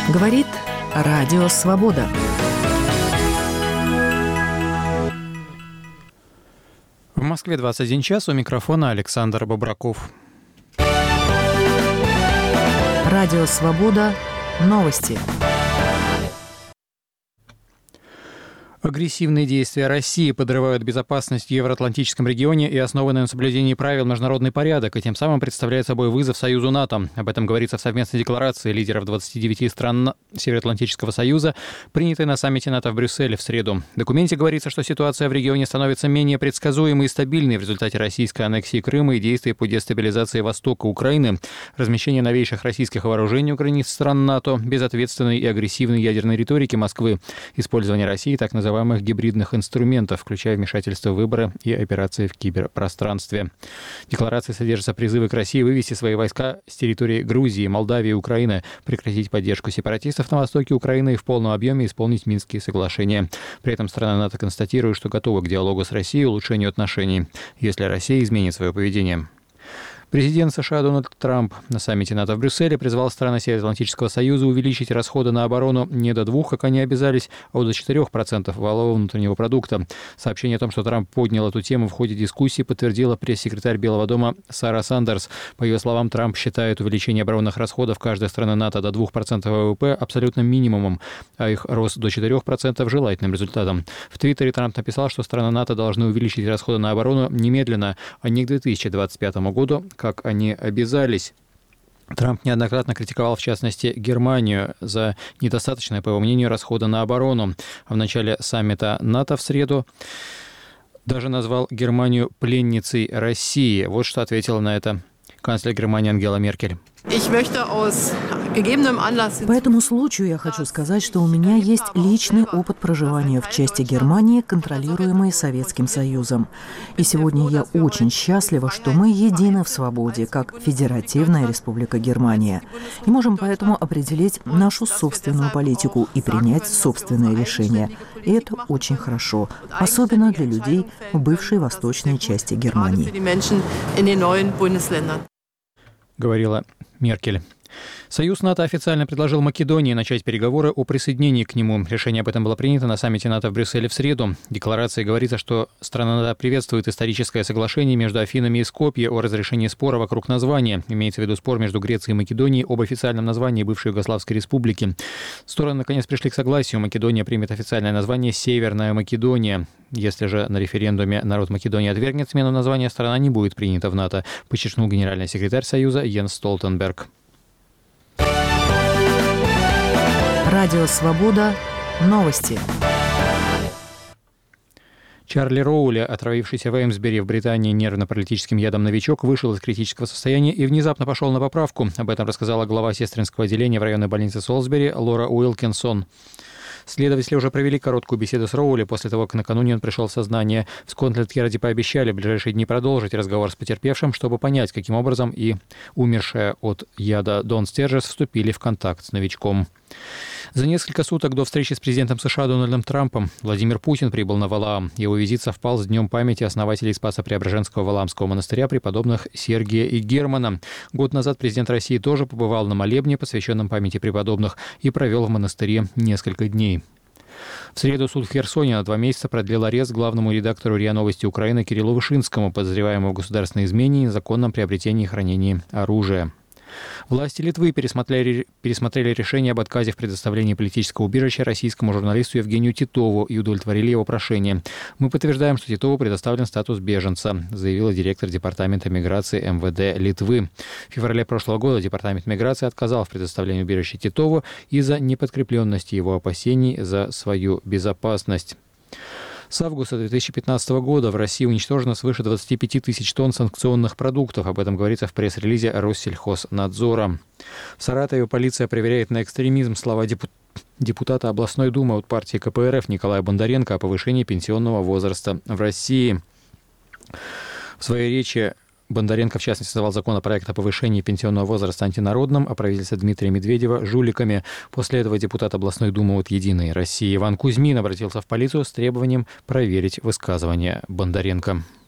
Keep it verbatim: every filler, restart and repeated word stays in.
Говорит Радио Свобода. В Москве двадцать один час, у микрофона Александр Бобраков. Радио Свобода. Новости. Агрессивные действия России подрывают безопасность в евроатлантическом регионе и основаны на соблюдении правил международный порядок, и тем самым представляют собой вызов Союзу НАТО. Об этом говорится в совместной декларации лидеров двадцати девяти стран Североатлантического союза, принятой на саммите НАТО в Брюсселе в среду. В документе говорится, что ситуация в регионе становится менее предсказуемой и стабильной в результате российской аннексии Крыма и действий по дестабилизации востока Украины, размещения новейших российских вооружений у границ стран НАТО, безответственной и агрессивной ядерной риторики Москвы, использование России так называемых называемых гибридных инструментов, включая вмешательство в выборы и операции в киберпространстве. В декларации содержатся призывы к России вывести свои войска с территории Грузии, Молдавии и Украины, прекратить поддержку сепаратистов на востоке Украины и в полном объеме исполнить Минские соглашения. При этом страны НАТО констатируют, что готовы к диалогу с Россией и улучшению отношений, если Россия изменит свое поведение. Президент США Дональд Трамп на саммите НАТО в Брюсселе призвал страны Североатлантического союза увеличить расходы на оборону не до двух, как они обязались, а до четырёх процентов валового внутреннего продукта. Сообщение о том, что Трамп поднял эту тему в ходе дискуссии, подтвердила пресс-секретарь Белого дома Сара Сандерс. По ее словам, Трамп считает увеличение оборонных расходов каждой страны НАТО до двух процентов ВВП абсолютным минимумом, а их рост до четырёх процентов желательным результатом. В Твиттере Трамп написал, что страны НАТО должны увеличить расходы на оборону немедленно, а не к две тысячи двадцать пятому году, как они обязались. Трамп неоднократно критиковал, в частности, Германию за недостаточное, по его мнению, расходы на оборону. А в начале саммита НАТО в среду даже назвал Германию пленницей России. Вот что ответила на это канцлер Германии Ангела Меркель. По этому случаю я хочу сказать, что у меня есть личный опыт проживания в части Германии, контролируемой Советским Союзом. И сегодня я очень счастлива, что мы едины в свободе, как Федеративная Республика Германия, и можем поэтому определить нашу собственную политику и принять собственные решения. И это очень хорошо, особенно для людей в бывшей восточной части Германии. Говорила Меркель. Союз НАТО официально предложил Македонии начать переговоры о присоединении к нему. Решение об этом было принято на саммите НАТО в Брюсселе в среду. В декларации говорится, что страна НАТО приветствует историческое соглашение между Афинами и Скопье о разрешении спора вокруг названия. Имеется в виду спор между Грецией и Македонией об официальном названии бывшей Югославской республики. Стороны наконец пришли к согласию. Македония примет официальное название «Северная Македония». Если же на референдуме народ Македонии отвергнет смену названия, страна не будет принята в НАТО, подчеркнул генеральный секретарь Союза Йенс Столтенберг. Радио Свобода. Новости. Чарли Роули, отравившийся в Эймсбери в Британии нервно-паралитическим ядом новичок, вышел из критического состояния и внезапно пошел на поправку. Об этом рассказала глава сестринского отделения в районной больнице Солсбери Лора Уилкинсон. Следователи уже провели короткую беседу с Роули после того, как накануне он пришел в сознание. В Скотланд-Ярде пообещали в ближайшие дни продолжить разговор с потерпевшим, чтобы понять, каким образом и умершая от яда Дон Стержес вступили в контакт с новичком. За несколько суток до встречи с президентом США Дональдом Трампом Владимир Путин прибыл на Валаам. Его визит совпал с Днем памяти основателей Спасо-Преображенского Валаамского монастыря преподобных Сергия и Германа. Год назад президент России тоже побывал на молебне, посвященном памяти преподобных, и провел в монастыре несколько дней. В среду суд в Херсоне на два месяца продлил арест главному редактору РИА Новости Украины Кириллу Вышинскому, подозреваемому в государственной измене и незаконном приобретении и хранении оружия. Власти Литвы пересмотрели, пересмотрели решение об отказе в предоставлении политического убежища российскому журналисту Евгению Титову и удовлетворили его прошение. «Мы подтверждаем, что Титову предоставлен статус беженца», заявила директор Департамента миграции эм вэ дэ Литвы. В феврале прошлого года Департамент миграции отказал в предоставлении убежища Титову из-за неподкрепленности его опасений за свою безопасность. С августа две тысячи пятнадцатого года в России уничтожено свыше двадцати пяти тысяч тонн санкционных продуктов. Об этом говорится в пресс-релизе Россельхознадзора. В Саратове полиция проверяет на экстремизм слова депу... депутата областной думы от партии ка пэ эр эф Николая Бондаренко о повышении пенсионного возраста в России. В своей речи Бондаренко, в частности, создавал законопроект о повышении пенсионного возраста антинародным, а правительство Дмитрия Медведева – жуликами. После этого депутат областной думы от «Единой России» Иван Кузьмин обратился в полицию с требованием проверить высказывания Бондаренко.